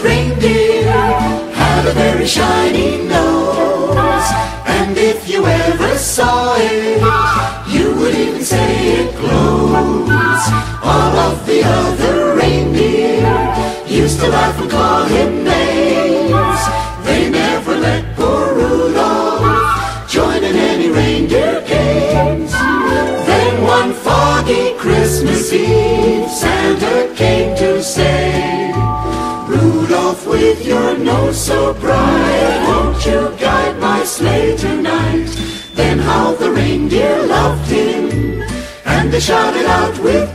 reindeer had a very shiny nose, and if you ever saw it, you would even say it glows. All of the other reindeer used to laugh and call him names. They never let poor Rudolph join in any reindeer games. Then one foggy Christmas Eve, Santa came to say, Rudolph, with your nose so bright, won't you guide my sleigh tonight? Then how the reindeer loved him, and they shouted out with